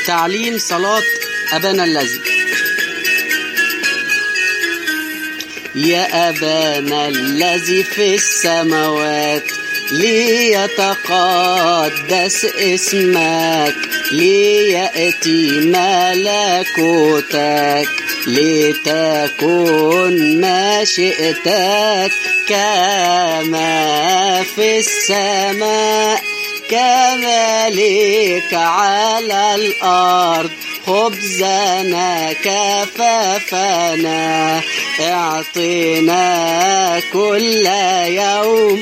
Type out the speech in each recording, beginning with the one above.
تعليم صلاة أبانا الذي. يا أبانا الذي في السماوات ليتقدس اسمك، ليأتي ملكوتك، لتكن مشيئتك كما في السماء كذلك على الأرض. خبزنا كفافنا اعطنا كل يوم،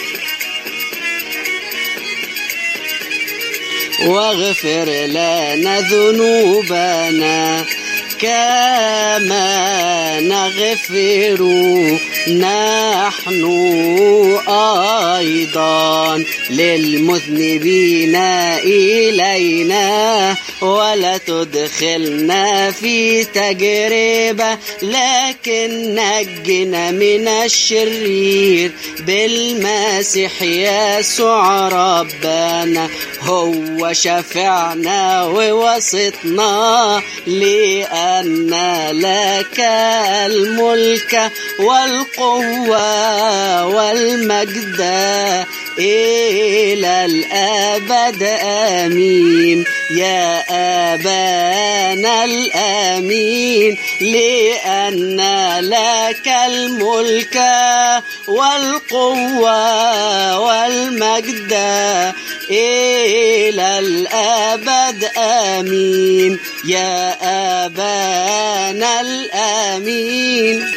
واغفر لنا ذنوبنا كما نغفر نحن أيضا للمذنبين إلينا، ولا تدخلنا في تجربة لكن نجنا من الشرير، بالمسيح يسوع ربنا هو شفعنا ووسطنا، لأن لك الملك والقوة والمجد إلى الأبد آمين. يا أبانا الآمين، لأن لك الملك والقوة والمجد إلى الأبد آمين. يا أبانا الآمين.